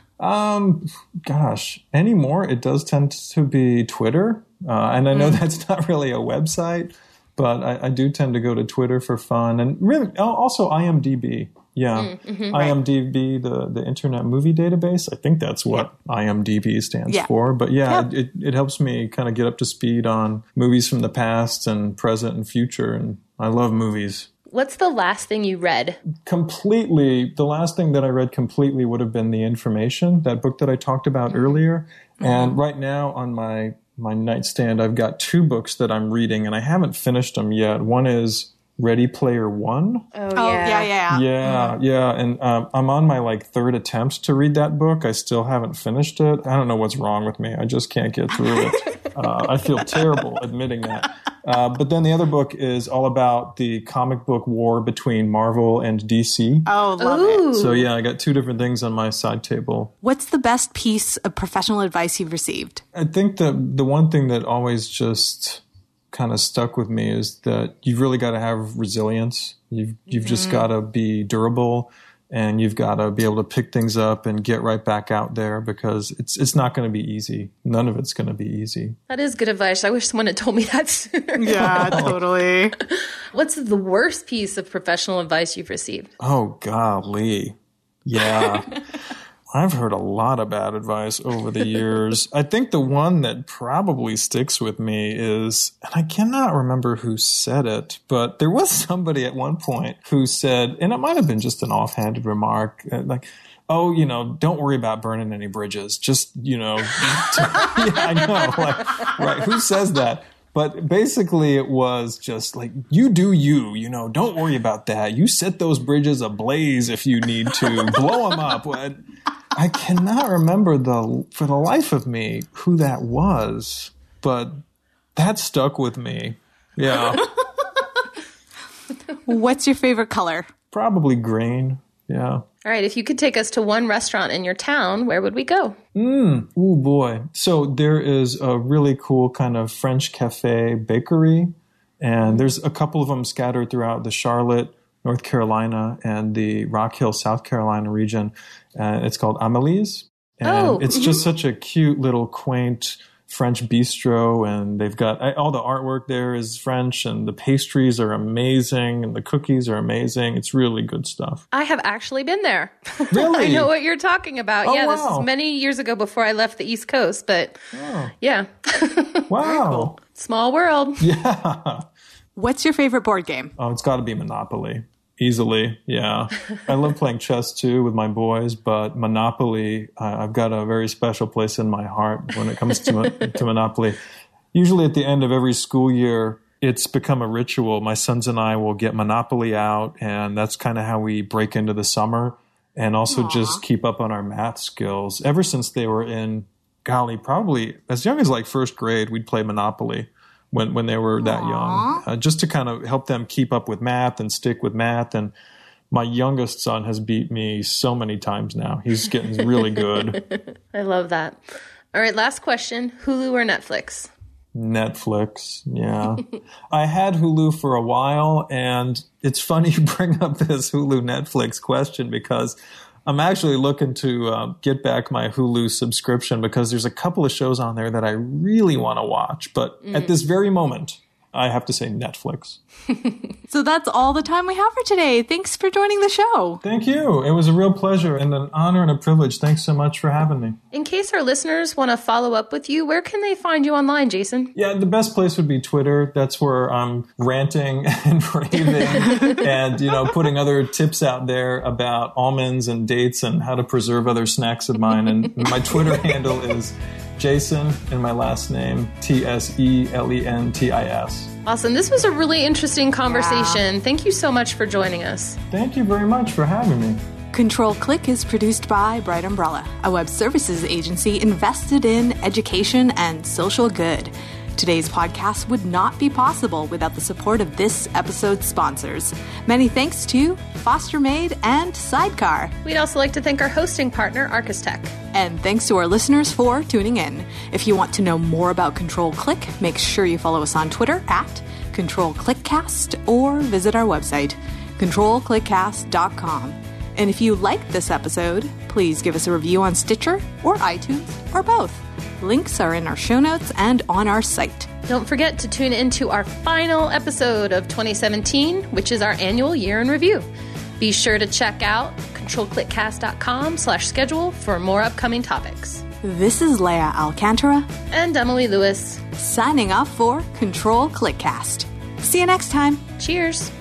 Gosh, anymore, it does tend to be Twitter. And I know that's not really a website, but I do tend to go to Twitter for fun. And really, also IMDb. Yeah. IMDb, the Internet Movie Database. I think that's what IMDb stands for. But it helps me kind of get up to speed on movies from the past and present and future. And I love movies. What's the last thing you read? The last thing that I read completely would have been The Information, that book that I talked about earlier. And right now on my nightstand, I've got 2 books that I'm reading, and I haven't finished them yet. One is Ready Player One. Oh, yeah. Yeah. And I'm on my 3rd attempt to read that book. I still haven't finished it. I don't know what's wrong with me. I just can't get through it. I feel terrible admitting that. But then the other book is all about the comic book war between Marvel and DC. Oh, love it. So yeah, I got 2 different things on my side table. What's the best piece of professional advice you've received? I think the one thing that always just kind of stuck with me is that you've really got to have resilience. You've just got to be durable, and you've got to be able to pick things up and get right back out there, because it's not going to be easy. None of it's going to be easy. That is good advice. I wish someone had told me that sooner. Yeah, totally. What's the worst piece of professional advice you've received? Oh, golly. Yeah. I've heard a lot of bad advice over the years. I think the one that probably sticks with me is, and I cannot remember who said it, but there was somebody at one point who said, and it might have been just an offhanded remark, like, oh, don't worry about burning any bridges. Just, yeah, I know. Right. Who says that? But basically it was just like, you do you, don't worry about that. You set those bridges ablaze if you need to. Blow them up. I cannot remember for the life of me who that was, but that stuck with me. Yeah. What's your favorite color? Probably green. Yeah. All right. If you could take us to one restaurant in your town, where would we go? Oh, boy. So there is a really cool kind of French cafe bakery, and there's a couple of them scattered throughout the Charlotte, North Carolina, and the Rock Hill, South Carolina region. It's called Amelie's. And it's just such a cute little quaint French bistro, and they've got all the artwork there is French, and the pastries are amazing, and the cookies are amazing. It's really good stuff. I have actually been there. Really? I know what you're talking about. Oh, yeah, wow. This is many years ago before I left the East Coast, but yeah. Wow. Cool. Small world. Yeah. What's your favorite board game? Oh, it's got to be Monopoly. Easily, yeah. I love playing chess too with my boys, but Monopoly, I've got a very special place in my heart when it comes to Monopoly. Usually at the end of every school year, it's become a ritual. My sons and I will get Monopoly out, and that's kind of how we break into the summer and also just keep up on our math skills. Ever since they were in, probably as young as first grade, we'd play Monopoly. When they were that young, just to kind of help them keep up with math and stick with math. And my youngest son has beat me so many times now. He's getting really good. I love that. All right, last question. Hulu or Netflix? Netflix, yeah. I had Hulu for a while, and it's funny you bring up this Hulu Netflix question, because I'm actually looking to get back my Hulu subscription, because there's a couple of shows on there that I really want to watch. But at this very moment, I have to say Netflix. So that's all the time we have for today. Thanks for joining the show. Thank you. It was a real pleasure and an honor and a privilege. Thanks so much for having me. In case our listeners want to follow up with you, where can they find you online, Jason? Yeah, the best place would be Twitter. That's where I'm ranting and raving and, putting other tips out there about almonds and dates and how to preserve other snacks of mine. And my Twitter handle is Jason and my last name, TSELENTIS. Awesome. This was a really interesting conversation. Yeah. Thank you so much for joining us. Thank you very much for having me. Control Click is produced by Bright Umbrella, a web services agency invested in education and social good. Today's podcast would not be possible without the support of this episode's sponsors. Many thanks to Foster-Made and Sidecar. We'd also like to thank our hosting partner, Archistech. And thanks to our listeners for tuning in. If you want to know more about Control Click, make sure you follow us on Twitter at ControlClickCast or visit our website, ControlClickCast.com. And if you liked this episode, please give us a review on Stitcher or iTunes or both. Links are in our show notes and on our site. Don't forget to tune into our final episode of 2017, which is our annual year in review. Be sure to check out controlclickcast.com/schedule for more upcoming topics. This is Leah Alcantara and Emily Lewis signing off for Control Clickcast. See you next time. Cheers.